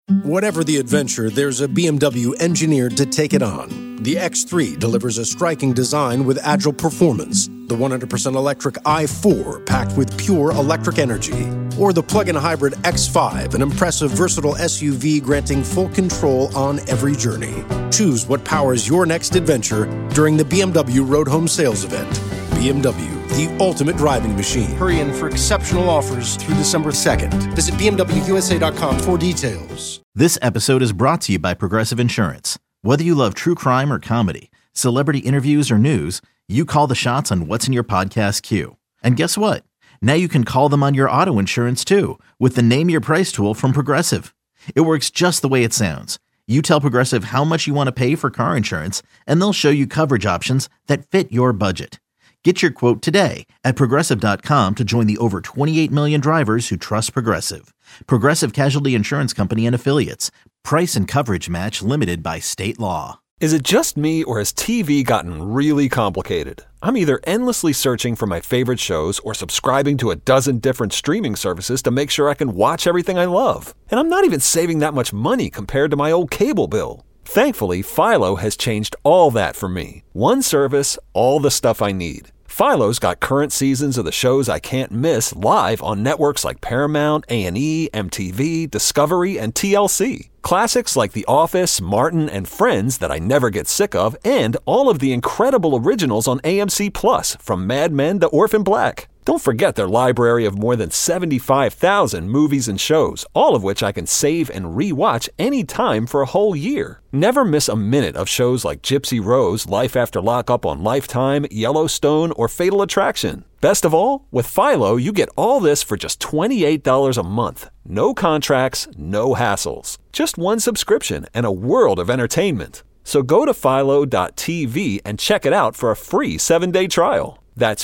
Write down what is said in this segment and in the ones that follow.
Whatever the adventure, there's a BMW engineered to take it on. The X3 delivers a striking design with agile performance. The 100% electric i4 packed with pure electric energy. Or the plug-in hybrid X5, an impressive versatile SUV granting full control on every journey. Choose what powers your next adventure during the BMW Road Home Sales Event. BMW, the ultimate driving machine. Hurry in for exceptional offers through December 2nd. Visit BMWUSA.com for details. This episode is brought to you by Progressive Insurance. Whether you love true crime or comedy, celebrity interviews or news, you call the shots on what's in your podcast queue. And guess what? Now you can call them on your auto insurance too with the Name Your Price tool from Progressive. It works just the way it sounds. You tell Progressive how much you want to pay for car insurance, and they'll show you coverage options that fit your budget. Get your quote today at Progressive.com to join the over 28 million drivers who trust Progressive. Progressive Casualty Insurance Company and Affiliates. Price and coverage match limited by state law. Is it just me, or has TV gotten really complicated? I'm either endlessly searching for my favorite shows or subscribing to a dozen different streaming services to make sure I can watch everything I love. And I'm not even saving that much money compared to my old cable bill. Thankfully, Philo has changed all that for me. One service, all the stuff I need. Philo's got current seasons of the shows I can't miss live on networks like Paramount, A&E, MTV, Discovery, and TLC. Classics like The Office, Martin, and Friends that I never get sick of, and all of the incredible originals on AMC Plus, from Mad Men to Orphan Black. Don't forget their library of more than 75,000 movies and shows, all of which I can save and re-watch anytime for a whole year. Never miss a minute of shows like Gypsy Rose, Life After Lockup on Lifetime, Yellowstone, or Fatal Attraction. Best of all, with Philo, you get all this for just $28 a month. No contracts, no hassles. Just one subscription and a world of entertainment. So go to philo.tv and check it out for a free 7-day trial. That's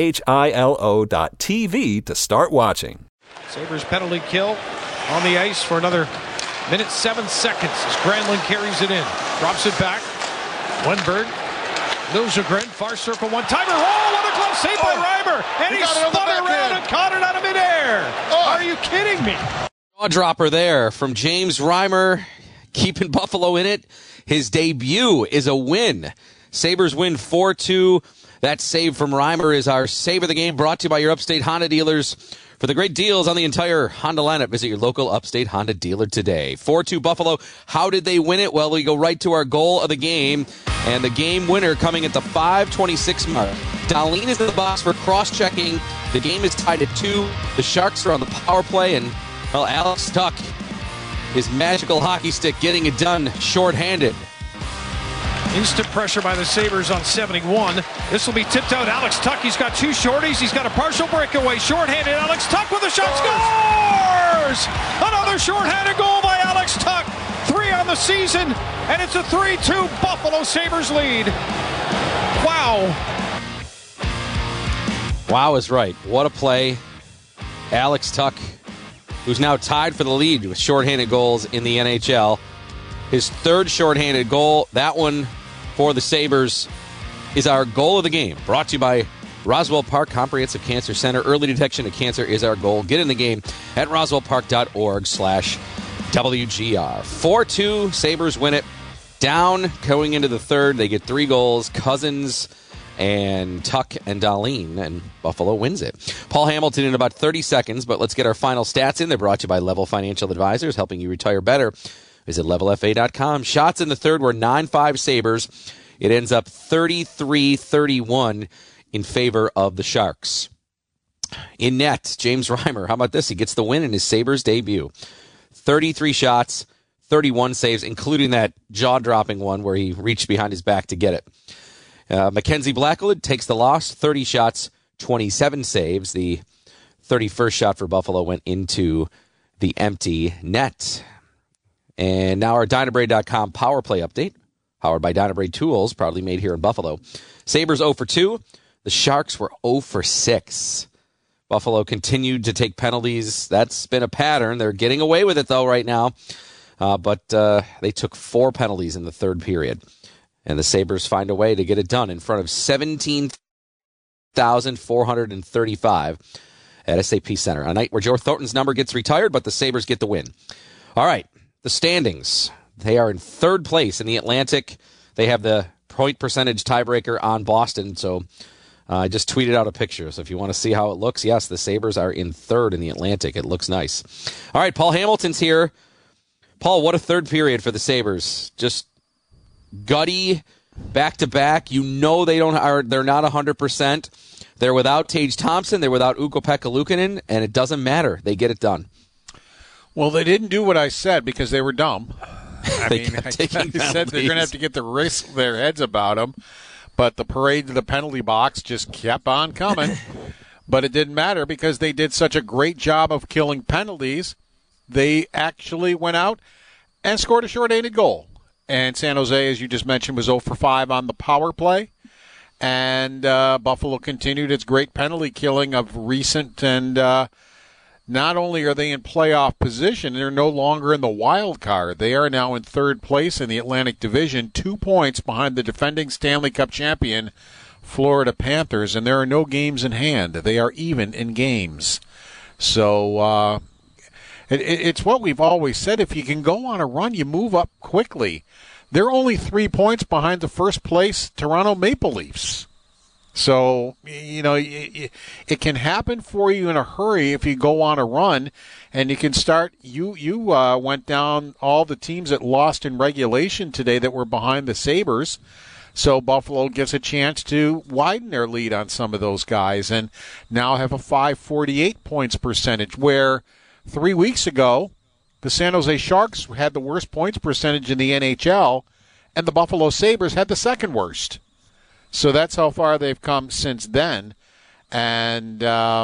philo.tv to start watching. Sabres penalty kill on the ice for another minute 7 seconds as Granlund carries it in. Drops it back. Wenberg. Liljegren, far circle one-timer. Oh, what a glove save by Reimer! And he spun around and caught it out of midair. Are you kidding me? Jaw dropper there from James Reimer, keeping Buffalo in it. His debut is a win. Sabres win 4-2. That save from Reimer is our save of the game, brought to you by your Upstate Honda dealers. For the great deals on the entire Honda lineup, visit your local Upstate Honda dealer today. 4-2 Buffalo. How did they win it? Well, we go right to our goal of the game, and the game winner coming at the 5:26 mark. Dahlin is in the box for cross-checking. The game is tied at 2. The Sharks are on the power play, and, well, Alex Tuch, his magical hockey stick, getting it done shorthanded. Instant pressure by the Sabres on 71. This will be tipped out. Alex Tuch, he's got two shorties. He's got a partial breakaway. Shorthanded Alex Tuch with a shot. Scores! Another shorthanded goal by Alex Tuch. 3 on the season, and it's a 3-2 Buffalo Sabres lead. Wow. Wow is right. What a play. Alex Tuch, who's now tied for the lead with shorthanded goals in the NHL. His third shorthanded goal, that one for the Sabres, is our goal of the game. Brought to you by Roswell Park Comprehensive Cancer Center. Early detection of cancer is our goal. Get in the game at roswellpark.org/WGR. 4-2, Sabres win it. Down going into the third. They get 3 goals. Cousins and Tuch and Dahlin, and Buffalo wins it. Paul Hamilton in about 30 seconds, but let's get our final stats in. They're brought to you by Level Financial Advisors, helping you retire better. Visit levelfa.com. Shots in the third were 9-5 Sabres. It ends up 33-31 in favor of the Sharks. In net, James Reimer, how about this? He gets the win in his Sabres debut. 33 shots, 31 saves, including that jaw-dropping one where he reached behind his back to get it. Mackenzie Blackwood takes the loss, 30 shots, 27 saves. The 31st shot for Buffalo went into the empty net. And now our Dynabrade.com power play update, powered by Dynabrade Tools, proudly made here in Buffalo. Sabres 0 for 2. The Sharks were 0 for 6. Buffalo continued to take penalties. That's been a pattern. They're getting away with it, though, right now. But they took 4 penalties in the third period. And the Sabres find a way to get it done in front of 17,435 at SAP Center. A night where Joe Thornton's number gets retired, but the Sabres get the win. All right. the standings. They are in third place in the Atlantic. They have the point percentage tiebreaker on Boston, so I just tweeted out a picture. So if you want to see how it looks, yes, the Sabres are in third in the Atlantic. It looks nice. All right, Paul Hamilton's here. Paul, what a third period for the Sabres. Just gutty, back-to-back. You know they're not 100%. They're without Tage Thompson. They're without Ukko-Pekka Luukkonen, and it doesn't matter. They get it done. Well, they didn't do what I said because they were dumb. I said they're going to have to get their heads about them, but the parade to the penalty box just kept on coming. But it didn't matter because they did such a great job of killing penalties. They actually went out and scored a short-handed goal. And San Jose, as you just mentioned, was 0 for 5 on the power play. And Buffalo continued its great penalty killing of recent. And not only are they in playoff position, they're no longer in the wild card. They are now in third place in the Atlantic Division, 2 points behind the defending Stanley Cup champion, Florida Panthers. And there are no games in hand. They are even in games. So it's what we've always said. If you can go on a run, you move up quickly. They're only 3 points behind the first place Toronto Maple Leafs. So, it can happen for you in a hurry if you go on a run, and you can start. You went down all the teams that lost in regulation today that were behind the Sabres. So Buffalo gets a chance to widen their lead on some of those guys and now have a .548 points percentage, where 3 weeks ago, the San Jose Sharks had the worst points percentage in the NHL, and the Buffalo Sabres had the second worst. So that's how far they've come since then. And,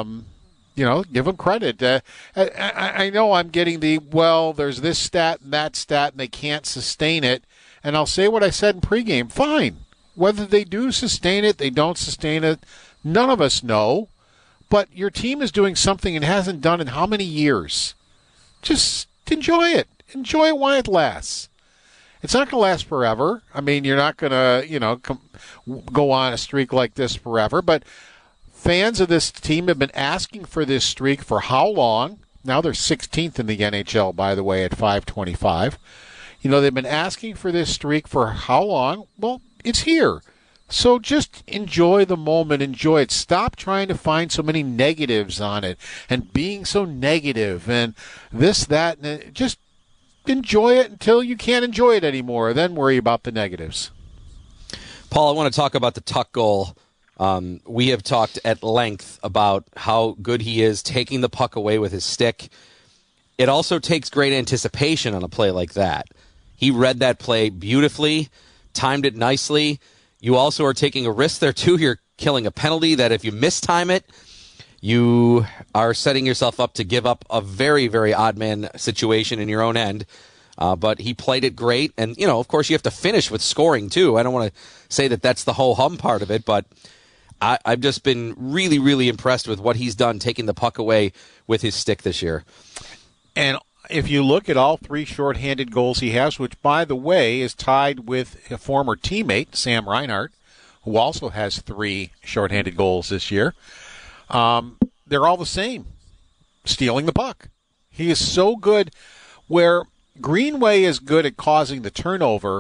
give them credit. I know I'm getting there's this stat and that stat, and they can't sustain it. And I'll say what I said in pregame. Fine. Whether they do sustain it, they don't sustain it, none of us know. But your team is doing something it hasn't done in how many years? Just enjoy it. Enjoy it while it lasts. It's not going to last forever. I mean, you're not going to, go on a streak like this forever. But fans of this team have been asking for this streak for how long? Now they're 16th in the NHL, by the way, at .525. They've been asking for this streak for how long? Well, it's here. So just enjoy the moment. Enjoy it. Stop trying to find so many negatives on it and being so negative and this, that, and just enjoy it until you can't enjoy it anymore. Then worry about the negatives. Paul, I want to talk about the Tuch goal. We have talked at length about how good he is taking the puck away with his stick. It also takes great anticipation on a play like that. He read that play beautifully, timed it nicely. You also are taking a risk there, too. You're killing a penalty that if you mistime it, you are setting yourself up to give up a very, very odd man situation in your own end. But he played it great. And, of course, you have to finish with scoring, too. I don't want to say that that's the ho-hum part of it, but I've just been really, really impressed with what he's done, taking the puck away with his stick this year. And if you look at all 3 shorthanded goals he has, which, by the way, is tied with a former teammate, Sam Reinhart, who also has 3 shorthanded goals this year, they're all the same. Stealing the puck. He is so good. Where Greenway is good at causing the turnover,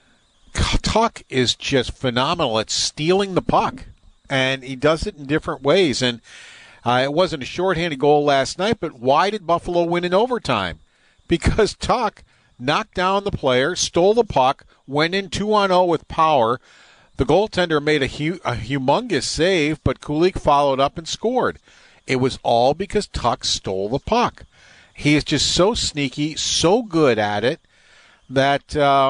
Tuch is just phenomenal at stealing the puck. And he does it in different ways. And it wasn't a shorthanded goal last night, but why did Buffalo win in overtime? Because Tuch knocked down the player, stole the puck, went in 2-on-0 with power. The goaltender made a humongous save, but Kulich followed up and scored. It was all because Tuch stole the puck. He is just so sneaky, so good at it that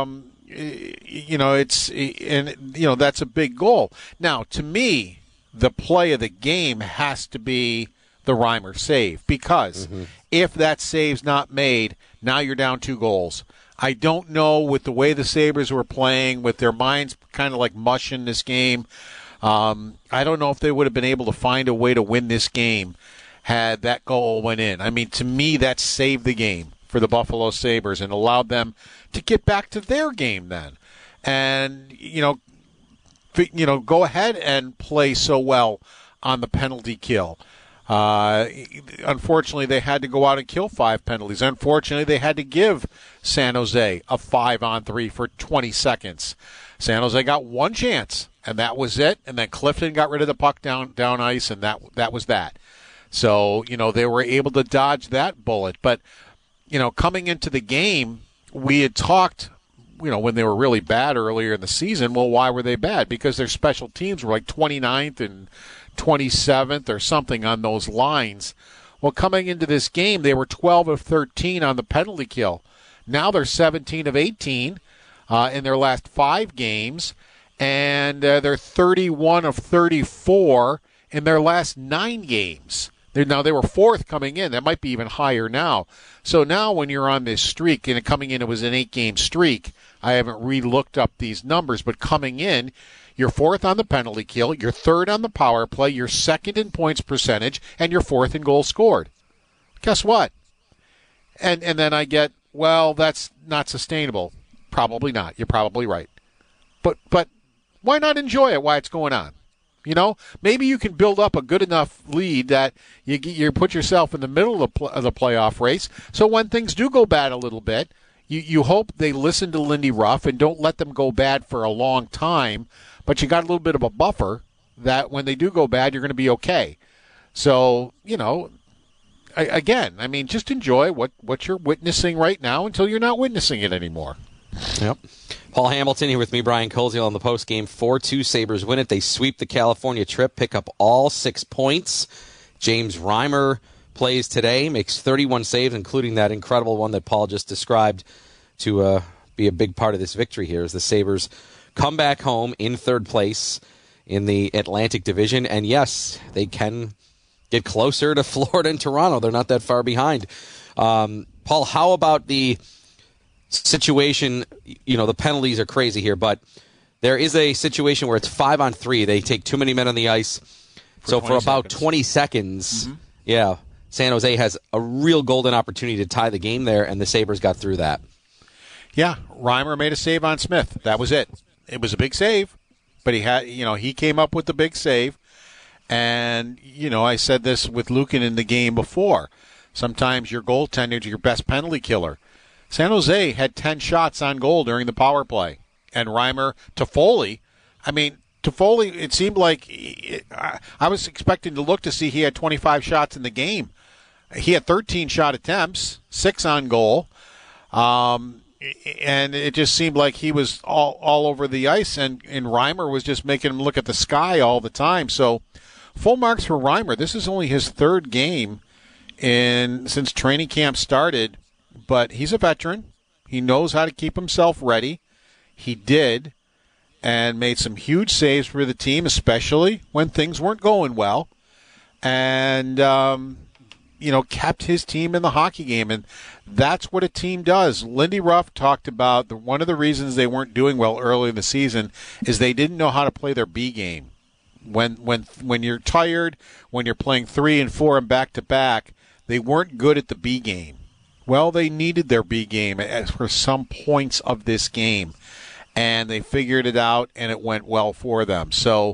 that's a big goal. Now, to me, the play of the game has to be the Reimer save, because if that save's not made, now you're down 2 goals. I don't know, with the way the Sabres were playing, with their minds kind of like mush in this game, I don't know if they would have been able to find a way to win this game had that goal went in. I mean, to me, that saved the game for the Buffalo Sabres and allowed them to get back to their game then. And, go ahead and play so well on the penalty kill. Unfortunately, they had to go out and kill 5 penalties. Unfortunately, they had to give San Jose a 5-on-3 for 20 seconds. San Jose got one chance, and that was it. And then Clifton got rid of the puck down ice, and that was that. So, they were able to dodge that bullet. But, coming into the game, we had talked, when they were really bad earlier in the season, well, why were they bad? Because their special teams were like 29th and 27th or something on those lines. Well, coming into this game, they were 12 of 13 on the penalty kill. Now they're 17 of 18 in their last 5 games, and they're 31 of 34 in their last 9 games. Now, they were 4th coming in. That might be even higher now. So now when you're on this streak, and coming in it was an 8-game streak, I haven't re-looked up these numbers, but coming in, you're 4th on the penalty kill, you're 3rd on the power play, you're 2nd in points percentage, and you're 4th in goals scored. Guess what? And then I get, well, that's not sustainable. Probably not. You're probably right. But why not enjoy it while it's going on? Maybe you can build up a good enough lead that you put yourself in the middle of the playoff race. So when things do go bad a little bit, you hope they listen to Lindy Ruff and don't let them go bad for a long time. But you got a little bit of a buffer that when they do go bad, you're going to be okay. So, again, just enjoy what you're witnessing right now until you're not witnessing it anymore. Yep. Paul Hamilton here with me, Brian Koziel, on the postgame. 4-2 Sabres win it. They sweep the California trip, pick up all 6 points. James Reimer plays today, makes 31 saves, including that incredible one that Paul just described to be a big part of this victory here as the Sabres come back home in 3rd place in the Atlantic Division. And yes, they can get closer to Florida and Toronto. They're not that far behind. Paul, how about the situation? The penalties are crazy here, but there is a situation where it's 5-on-3. They take too many men on the ice. For about 20 seconds, San Jose has a real golden opportunity to tie the game there, and the Sabres got through that. Yeah, Reimer made a save on Smith. That was it. It was a big save, but he came up with the big save. And, I said this with Lukin in the game before. Sometimes your goaltender is your best penalty killer. San Jose had 10 shots on goal during the power play. And Reimer, Toffoli, it seemed like I was expecting to look to see he had 25 shots in the game. He had 13 shot attempts, 6 on goal. And it just seemed like he was all over the ice, and Reimer was just making him look at the sky all the time. So full marks for Reimer. This is only his 3rd game since training camp started. But he's a veteran. He knows how to keep himself ready. He did, and made some huge saves for the team, especially when things weren't going well. And, kept his team in the hockey game. And that's what a team does. Lindy Ruff talked about one of the reasons they weren't doing well early in the season is they didn't know how to play their B game. When you're tired, when you're playing 3 and 4 and back-to-back, they weren't good at the B game. Well, they needed their B game for some points of this game, and they figured it out, and it went well for them. So,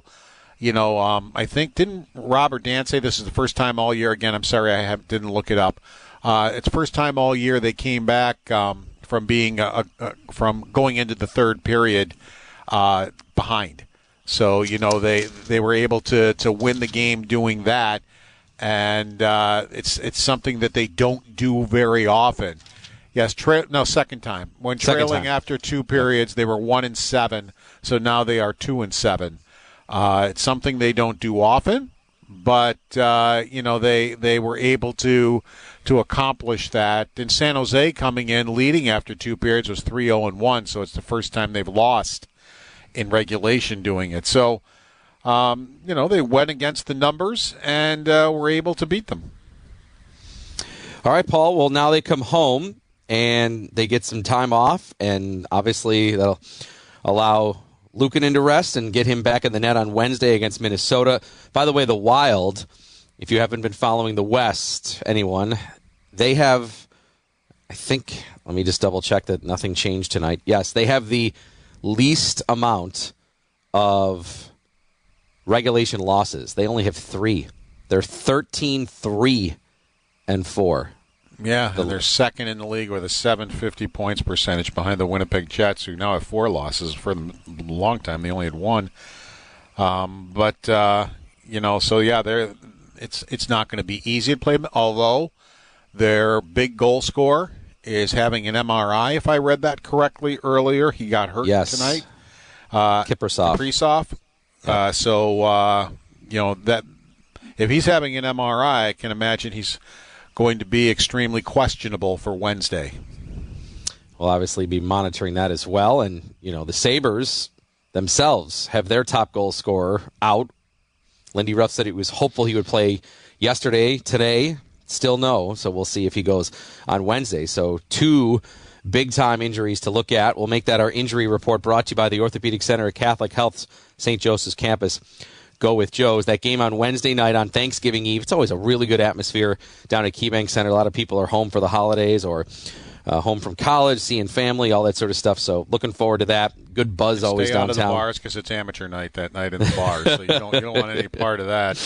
I think, didn't Robert Dan say this is the first time all year? Again, I'm sorry I didn't look it up. It's the first time all year they came back from being from going into the 3rd period behind. So, they were able to win the game doing that. And it's something that they don't do very often. Yes, second time. When trailing after 2 periods, they were 1-7, so now they are 2-7. It's something they don't do often, but they were able to accomplish that. And San Jose coming in leading after 2 periods was 3-0-1, so it's the first time they've lost in regulation doing it. So. They went against the numbers and were able to beat them. All right, Paul. Well, now they come home and they get some time off, and obviously that'll allow Luukkonen to rest and get him back in the net on Wednesday against Minnesota. By the way, the Wild, if you haven't been following the West, anyone, they have, I think, let me just double check that nothing changed tonight. Yes, they have the least amount of regulation losses. They only have 3. They're 13-3-4. Yeah, and they're second in the league with a .750 points percentage behind the Winnipeg Jets, who now have 4 losses. For a long time, they only had 1. So yeah, it's not going to be easy to play them, although their big goal scorer is having an MRI, if I read that correctly earlier. He got hurt tonight. Kaprizov. That if he's having an MRI, I can imagine he's going to be extremely questionable for Wednesday. We'll obviously be monitoring that as well. And, the Sabres themselves have their top goal scorer out. Lindy Ruff said he was hopeful he would play yesterday. Today, still no. So we'll see if he goes on Wednesday. So 2 big-time injuries to look at. We'll make that our injury report, brought to you by the Orthopedic Center at Catholic Health's St. Joseph's campus. Go with Joe's. That game on Wednesday night on Thanksgiving Eve. It's always a really good atmosphere down at KeyBank Center. A lot of people are home for the holidays or home from college, seeing family, all that sort of stuff. So looking forward to that. Good buzz always downtown. Stay out of the bars because it's amateur night that night in the bars, so you don't want any part of that.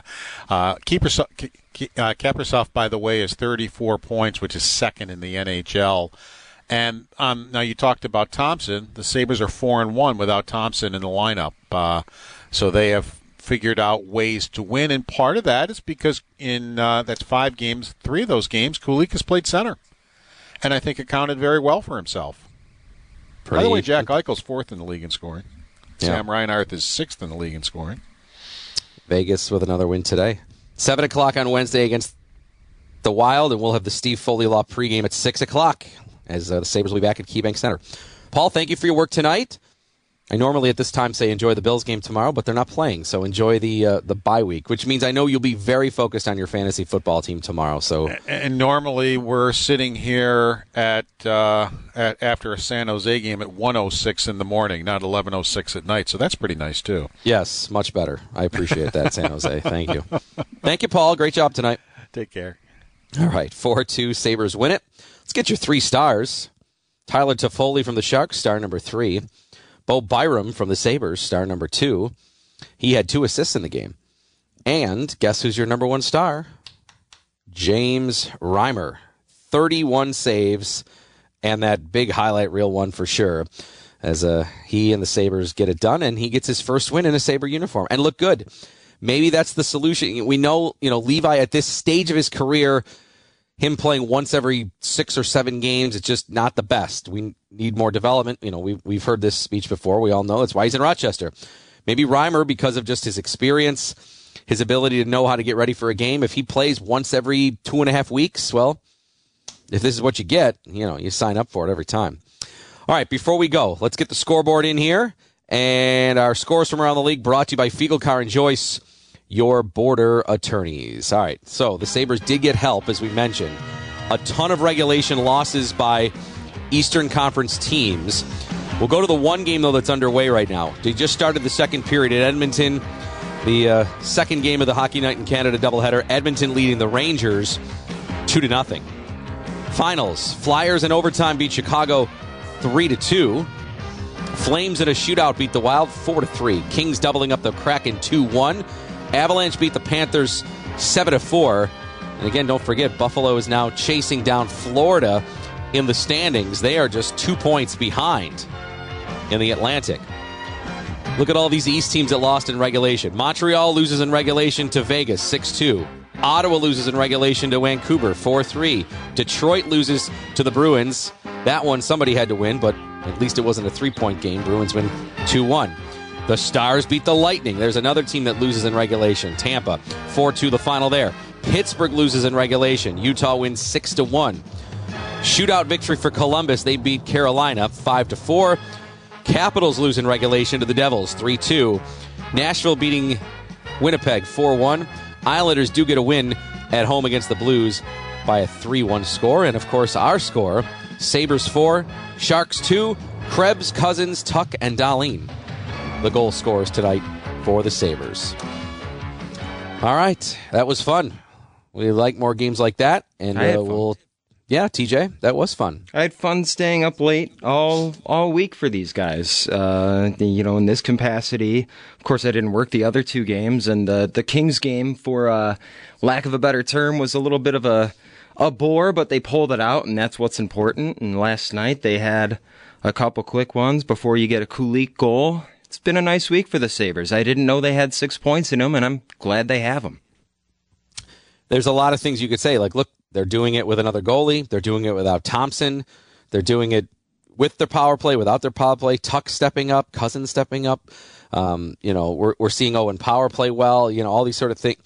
Kaprizov, by the way, is 34 points, which is second in the NHL. And now you talked about Thompson. The Sabres are 4-1 without Thompson in the lineup. So they have figured out ways to win, and part of that is because that's 5 games, 3 of those games, Kulich has played center, and I think accounted very well for himself. By the way, Jack Eichel's 4th in the league in scoring. Yeah. Sam Reinhart is 6th in the league in scoring. Vegas with another win today. 7 o'clock on Wednesday against the Wild, and we'll have the Steve Foley Law pregame at 6 o'clock as the Sabres will be back at KeyBank Center. Paul, thank you for your work tonight. I normally at this time say enjoy the Bills game tomorrow, but they're not playing, so enjoy the bye week, which means I know you'll be very focused on your fantasy football team tomorrow. So, and normally we're sitting here at after a San Jose game at 1:06 in the morning, not 11:06 at night. So that's pretty nice too. Yes, much better. I appreciate that, San Jose. Thank you, Paul. Great job tonight. Take care. All right, 4-2 Sabres win it. Let's get your 3 stars. Tyler Toffoli from the Sharks, star number 3. Bo Byram from the Sabres, star number 2. He had 2 assists in the game. And guess who's your number 1 star? James Reimer. 31 saves, and that big highlight reel one for sure, as he and the Sabres get it done, and he gets his first win in a Sabre uniform and look good. Maybe that's the solution. We know, Levi at this stage of his career, him playing once every 6 or 7 games, it's just not the best. We need more development. We've heard this speech before. We all know that's why he's in Rochester. Maybe Reimer, because of just his experience, his ability to know how to get ready for a game, if he plays once every 2.5 weeks, well, if this is what you get, you sign up for it every time. All right, before we go, let's get the scoreboard in here. And our scores from around the league brought to you by Fiegelcar and Joyce, your border attorneys. All right, so the Sabres did get help, as we mentioned. A ton of regulation losses by Eastern Conference teams. We'll go to the one game, though, that's underway right now. They just started the second period at Edmonton, the second game of the Hockey Night in Canada doubleheader. Edmonton leading the Rangers 2-0. Finals, Flyers in overtime beat Chicago 3-2. Flames in a shootout beat the Wild 4-3. Kings doubling up the Kraken 2-1. Avalanche beat the Panthers 7-4. And again, don't forget, Buffalo is now chasing down Florida in the standings. They are just 2 points behind in the Atlantic. Look at all these East teams that lost in regulation. Montreal loses in regulation to Vegas 6-2. Ottawa loses in regulation to Vancouver 4-3. Detroit loses to the Bruins. That one somebody had to win, but at least it wasn't a 3-point game. Bruins win 2-1. The Stars beat the Lightning. There's another team that loses in regulation. Tampa 4-2 the final there. Pittsburgh loses in regulation. Utah wins 6-1. Shootout victory for Columbus. They beat Carolina 5-4. Capitals lose in regulation to the Devils 3-2. Nashville beating Winnipeg 4-1. Islanders do get a win at home against the Blues by a 3-1 score. And, of course, our score, Sabres 4, Sharks 2, Krebs, Cousins, Tuck, and Dahlin. The goal scorers tonight for the Sabres. All right, that was fun. We like more games like that, and we'll Yeah, TJ, that was fun. I had fun staying up late all week for these guys. In this capacity. Of course, I didn't work the other 2 games, and the Kings game, for lack of a better term, was a little bit of a bore, but they pulled it out, and that's what's important. And last night they had a couple quick ones before you get a Kulik goal. It's been a nice week for the Sabres. I didn't know they had 6 points in them, and I'm glad they have them. There's a lot of things you could say, like, look, they're doing it with another goalie. They're doing it without Thompson. They're doing it with their power play, without their power play. Tuck stepping up, Cousins stepping up. We're seeing Owen power play well. All these sort of things.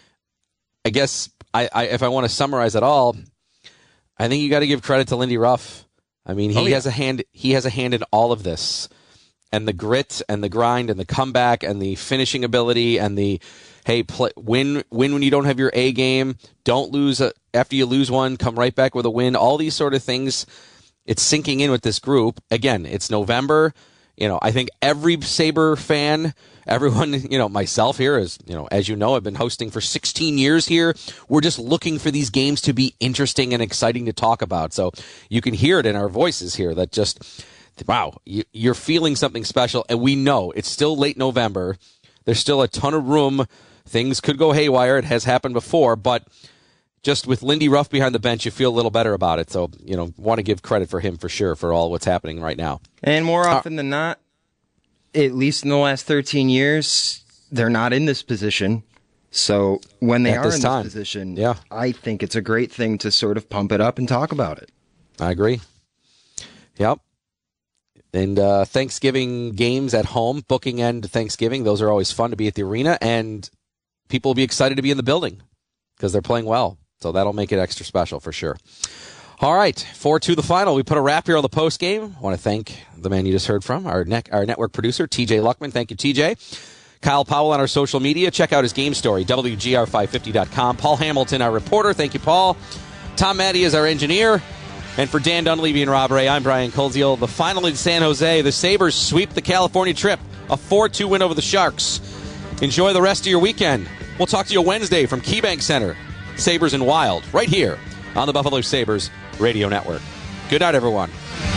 I guess if I want to summarize it all, I think you got to give credit to Lindy Ruff. I mean, he has a hand. He has a hand in all of this, and the grit and the grind and the comeback and the finishing ability and the win when you don't have your A game. Don't lose after you lose one. Come right back with a win. All these sort of things. It's sinking in with this group. Again, it's November. I think every Sabre fan, everyone, myself here is, as you know, I've been hosting for 16 years here. We're just looking for these games to be interesting and exciting to talk about. So you can hear it in our voices here that just, wow, you're feeling something special. And we know it's still late November. There's still a ton of room. Things could go haywire. It has happened before, but just with Lindy Ruff behind the bench, you feel a little better about it. So, want to give credit for him for sure for all what's happening right now. And more often than not, at least in the last 13 years, they're not in this position. So when they are in this position, I think it's a great thing to sort of pump it up and talk about it. I agree. Yep. And Thanksgiving games at home, booking end Thanksgiving, those are always fun to be at the arena, and people will be excited to be in the building because they're playing well. So that'll make it extra special for sure. All right, 4-2 the final. We put a wrap here on the post game. I want to thank the man you just heard from, our network producer, TJ Luckman. Thank you, TJ. Kyle Powell on our social media. Check out his game story, WGR550.com. Paul Hamilton, our reporter. Thank you, Paul. Tom Maddie is our engineer. And for Dan Dunleavy and Rob Ray, I'm Brian Koziel. The final in San Jose, the Sabres sweep the California trip. A 4-2 win over the Sharks. Enjoy the rest of your weekend. We'll talk to you Wednesday from KeyBank Center. Sabres and Wild, right here on the Buffalo Sabres Radio Network. Good night, everyone.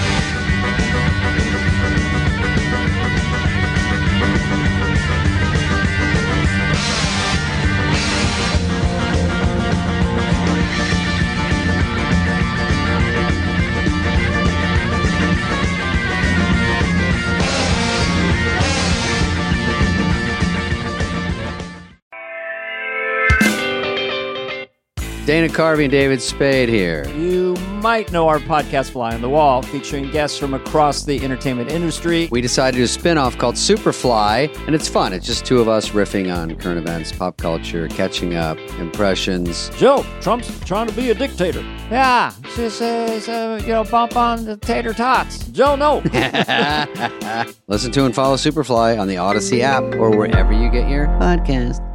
Dana Carvey and David Spade here. You might know our podcast Fly on the Wall, featuring guests from across the entertainment industry. We decided to do a spin-off called Superfly, and it's fun. It's just two of us riffing on current events, pop culture, catching up, impressions. Joe, Trump's trying to be a dictator. Yeah, just bump on the tater tots. Joe, no. Listen to and follow Superfly on the Odyssey app or wherever you get your podcast.